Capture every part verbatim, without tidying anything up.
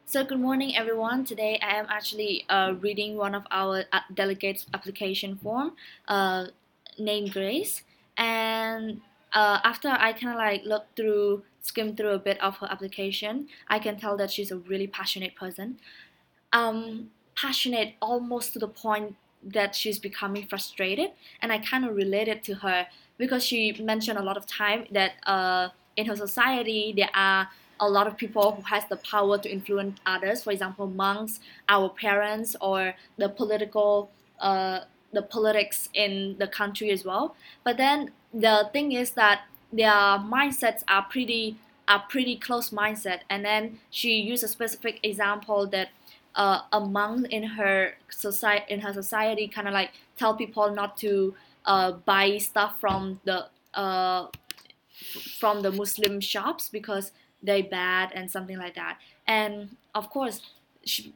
So good morning, everyone. Today I am actually uh, reading one of our uh, delegates application form, uh, named Grace, and uh, after I kind of like look through, skim through a bit of her application, I can tell that she's a really passionate person. Um, passionate almost to the point that she's becoming frustrated, and I kind of related to her because she mentioned a lot of time that uh, in her society there are a lot of people who has the power to influence others, for example monks, our parents, or the political uh, the politics in the country as well. But then the thing is that their mindsets are pretty are pretty close mindset, and then she used a specific example that uh, a monk in her society in her society kind of like tell people not to uh, buy stuff from the uh, from the Muslim shops because they bad and something like that. And of course, she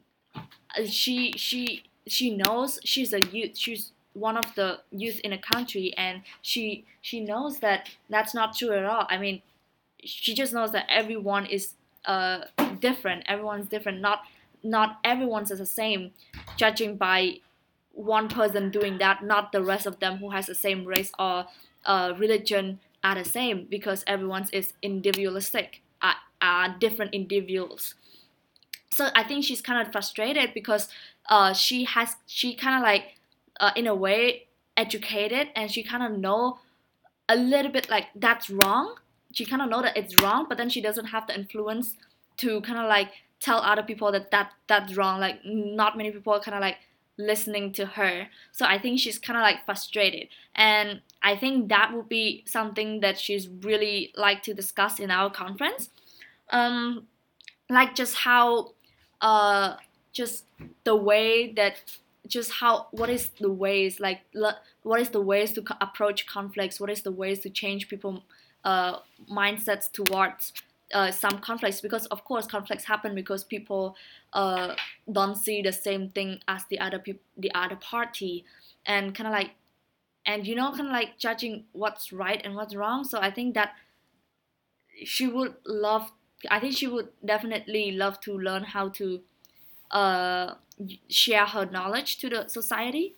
she she she knows she's a youth. She's one of the youth in a country, and she she knows that that's not true at all. I mean, she just knows that everyone is uh different. Everyone's different. Not not everyone's the same, judging by one person doing that, not the rest of them who has the same race or uh, religion are the same, because everyone's is individualistic, are, are different individuals. So I think she's kind of frustrated because uh, she has she kind of like uh, in a way educated, and she kind of know a little bit like that's wrong. She kind of know that it's wrong, but then she doesn't have the influence to kind of like tell other people that, that that's wrong. Like not many people are kind of like listening to her. So I think she's kind of like frustrated, and I think that would be something that she's really like to discuss in our conference. Um, like just how uh just the way that just how what is the ways like what is the ways to co- approach conflicts, what is the ways to change people uh mindsets towards uh, some conflicts, because of course conflicts happen because people uh don't see the same thing as the other people, the other party, and kind of like and you know kind of like judging what's right and what's wrong. So I think that she would love I think she would definitely love to learn how to uh, share her knowledge to the society.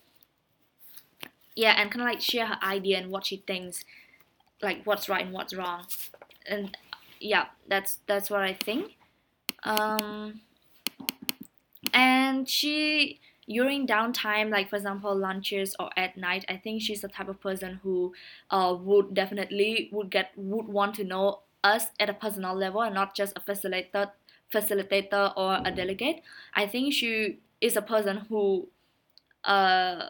Yeah, and kind of like share her idea and what she thinks, like what's right and what's wrong. And yeah, that's that's what I think. Um, and she during downtime, like for example lunches or at night, I think she's the type of person who uh, would definitely would get would want to know us at a personal level, and not just a facilitator facilitator or a delegate. I think she is a person who uh,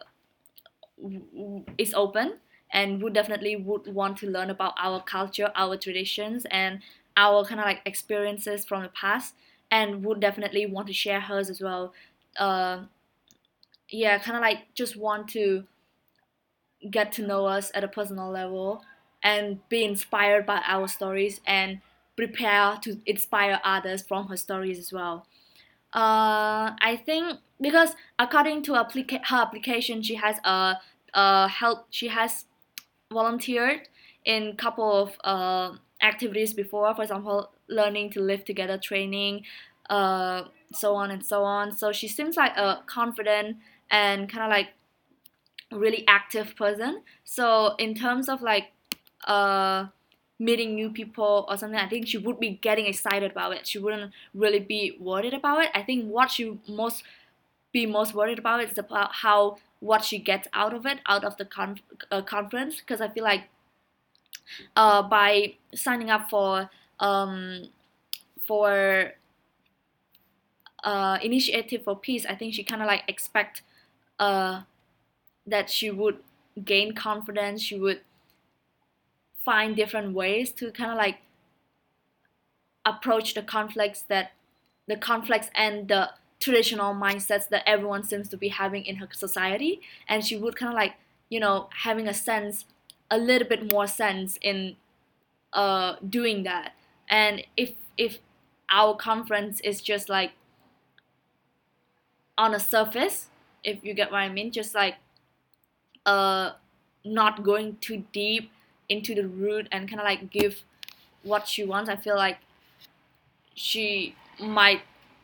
is open and would definitely would want to learn about our culture, our traditions, and our kind of like experiences from the past, and would definitely want to share hers as well. uh, yeah, kind of like just want to get to know us at a personal level and be inspired by our stories, and prepare to inspire others from her stories as well. uh, I think because according to applica- her application, she has a, a help she has volunteered in couple of uh, activities before, for example learning to live together training, uh, so on and so on. So she seems like a confident and kind of like really active person. So in terms of like uh, meeting new people or something, I think she would be getting excited about it. She wouldn't really be worried about it. I think what she most be most worried about is about how what she gets out of it, out of the con- uh, conference, because I feel like uh, by signing up for um, for uh, initiative for peace, I think she kind of like expect uh, that she would gain confidence. She would find different ways to kind of like approach the conflicts that the conflicts and the traditional mindsets that everyone seems to be having in her society. And she would kind of like, you know, having a sense, a little bit more sense in uh, doing that. And if if our conference is just like on a surface, if you get what I mean, just like uh, not going too deep into the root and kind of like give what she wants, I feel like she might.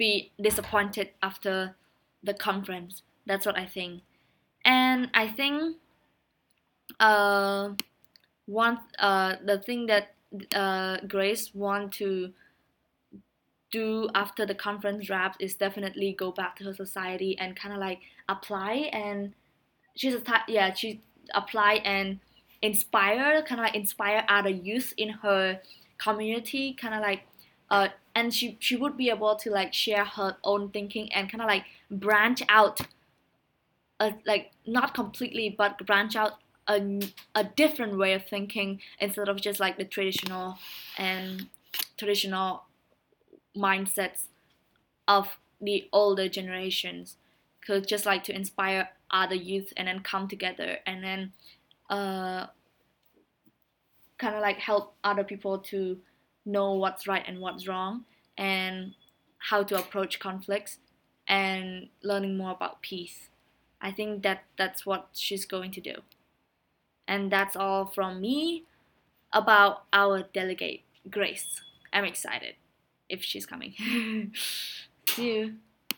be disappointed after the conference. That's what I think. And I think uh, one uh, the thing that uh, Grace want to do after the conference wraps is definitely go back to her society and kind of like apply, and she's a type, yeah, she apply and inspire, kind of like inspire other youth in her community, kind of like uh and she she would be able to like share her own thinking and kind of like branch out, uh, like not completely but branch out a, a different way of thinking instead of just like the traditional and traditional mindsets of the older generations. Could just like to inspire other youth and then come together and then uh, kind of like help other people to know what's right and what's wrong, and how to approach conflicts, and learning more about peace. I think that that's what she's going to do. And that's all from me about our delegate, Grace. I'm excited if she's coming. See you.